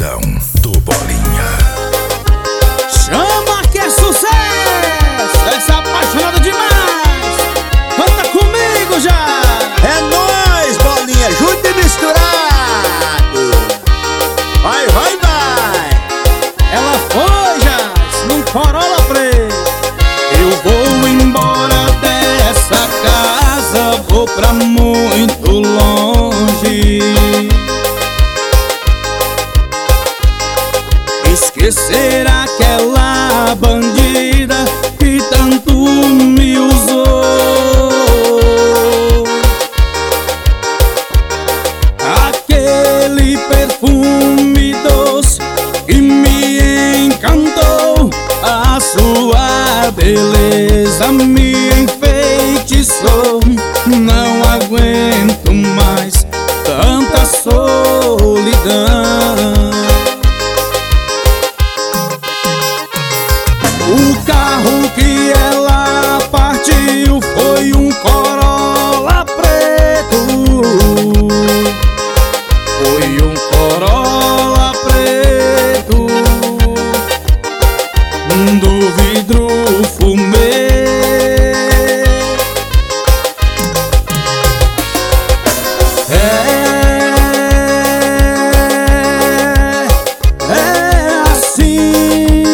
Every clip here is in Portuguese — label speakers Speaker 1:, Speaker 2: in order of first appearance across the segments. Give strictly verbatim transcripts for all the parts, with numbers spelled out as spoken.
Speaker 1: Paredão do Bolinha.
Speaker 2: Chama que é sucesso! Essa apaixonada demais! Canta comigo já!
Speaker 3: É nóis, Bolinha, junto e misturado. Vai, vai, vai.
Speaker 2: Ela foi já num Corolla preto. Eu vou embora dessa casa, vou pra muito longe. Esquecer aquela bandida que tanto me usou. Aquele perfume doce que me encantou, a sua beleza me enfeitiçou. Não aguento mais tanta solidão. O carro que ela partiu foi um Corolla preto. Foi um Corolla preto, do vidro fumê. É, é assim.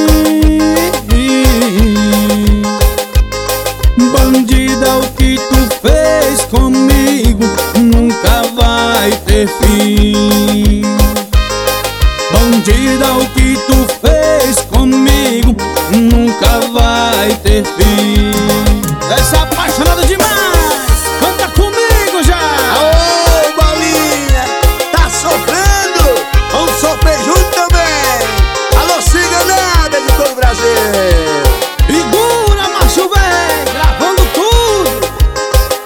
Speaker 2: Bandida, o que tu fez comigo nunca vai ter fim. Bandida, o que tu fez comigo nunca vai ter fim. Essa apaixonada demais, canta comigo já!
Speaker 3: Ô, Bolinha, tá sofrendo? Vamos sofrer junto também. Alô, Ciganada de todo o Brasil.
Speaker 2: Segura, macho véi, gravando tudo.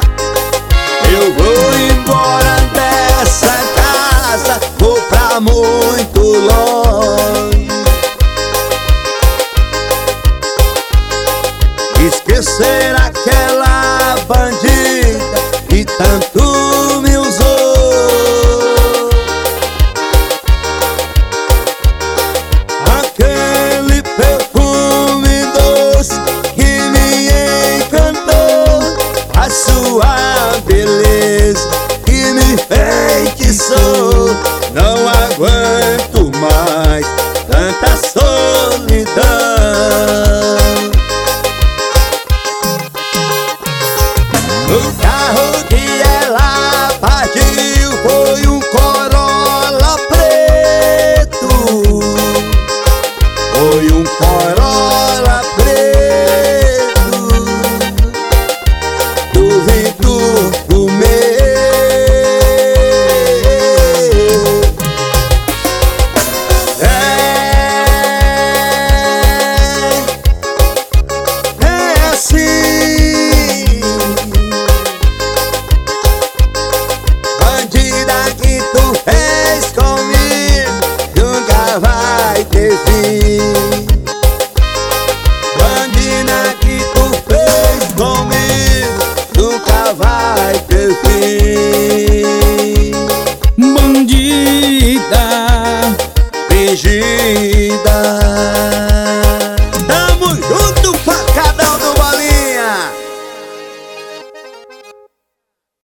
Speaker 3: Eu vou embora dessa casa, vou pra amor